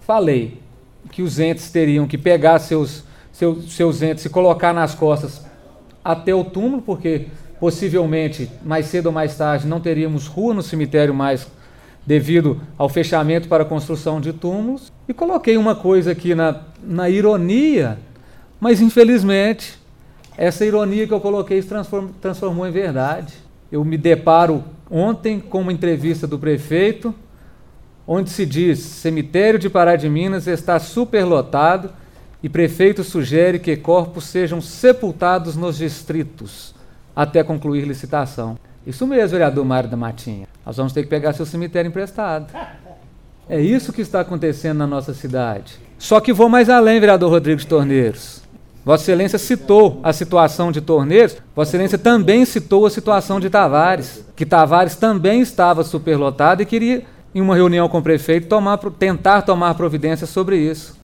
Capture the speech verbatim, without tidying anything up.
falei que os entes teriam que pegar seus, seus, seus entes e colocar nas costas até o túmulo, porque possivelmente, mais cedo ou mais tarde, não teríamos rua no cemitério mais, devido ao fechamento para a construção de túmulos. E coloquei uma coisa aqui na, na ironia, mas infelizmente, essa ironia que eu coloquei se transform, transformou em verdade. Eu me deparo ontem com uma entrevista do prefeito, onde se diz: cemitério de Pará de Minas está superlotado e prefeito sugere que corpos sejam sepultados nos distritos até concluir licitação. Isso mesmo, vereador Mário da Matinha. Nós vamos ter que pegar seu cemitério emprestado. É isso que está acontecendo na nossa cidade. Só que vou mais além, vereador Rodrigo de Torneiros. Vossa Excelência citou a situação de Torneiros, Vossa Excelência também citou a situação de Tavares, que Tavares também estava superlotado e queria, em uma reunião com o prefeito, tomar, tentar tomar providência sobre isso.